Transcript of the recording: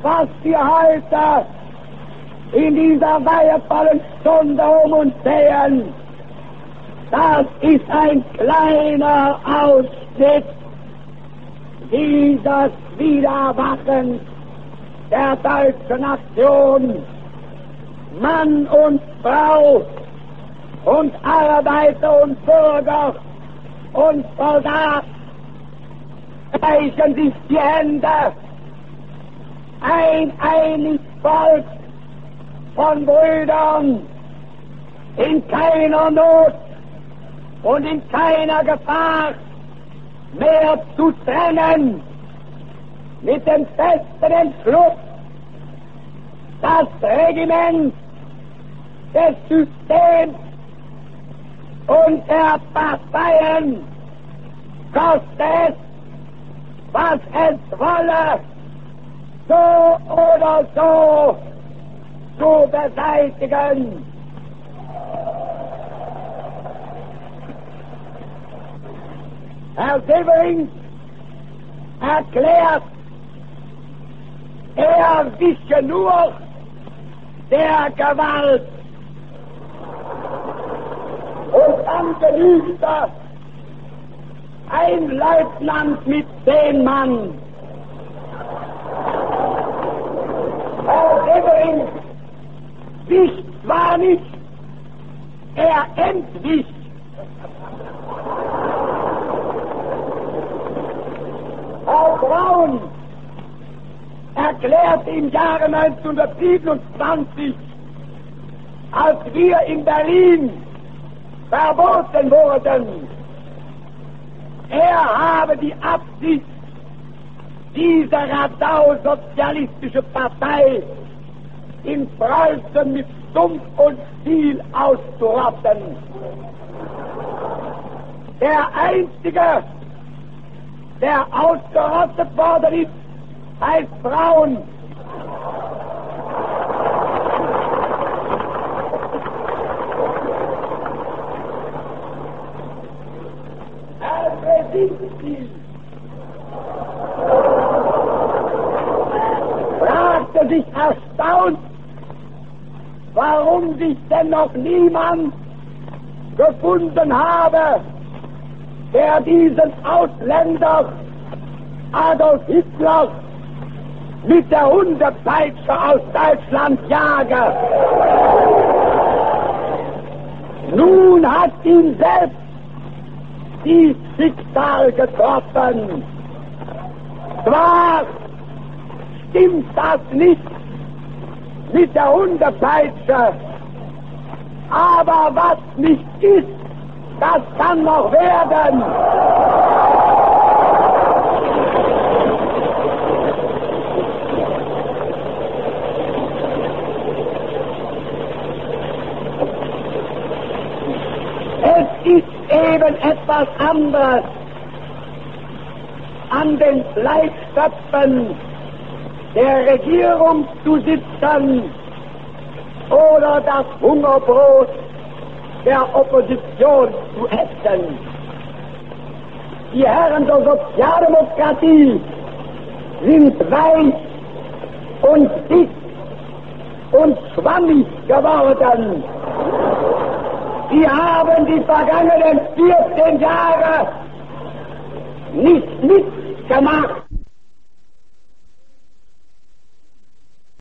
was wir heute in dieser weihevollen Stunde um uns sehen, das ist ein kleiner Ausschnitt dieses Wiedererwachens der deutschen Nation. Mann und Frau und Arbeiter und Bürger und Soldat reichen sich die Hände, ein einiges Volk von Brüdern, in keiner Not und in keiner Gefahr mehr zu trennen, mit dem festen Entschluss, das Regiment des Systems und der Parteien, koste es, was es wolle, so oder so zu beseitigen. Herr Severing erklärt, er wische nur der Gewalt. Und dann genügt das ein Leutnant mit 10 Mann. Herr Severing wischt zwar nicht, er entwischt. Herr Braun erklärt im Jahre 1927, als wir in Berlin verboten wurden, er habe die Absicht, diese Radau-sozialistische Partei in Preußen mit Stumpf und Stiel auszurotten. Der Einzige, der ausgerottet worden ist, heißt Braun. Herr Brzezinski fragte sich erstaunt, warum sich denn noch niemand gefunden habe, der diesen Ausländer Adolf Hitler mit der Hundepeitsche aus Deutschland jage. Nun hat ihn selbst die Schicksal getroffen. Zwar stimmt das nicht mit der Hundepeitsche, aber was nicht ist, das kann noch werden. Es ist eben etwas anderes, an den Fleischtöpfen der Regierung zu sitzen oder das Hungerbrot der Opposition zu essen. Die Herren der Sozialdemokratie sind weich und dick und schwammig geworden. Sie haben die vergangenen 14 Jahre nicht mitgemacht.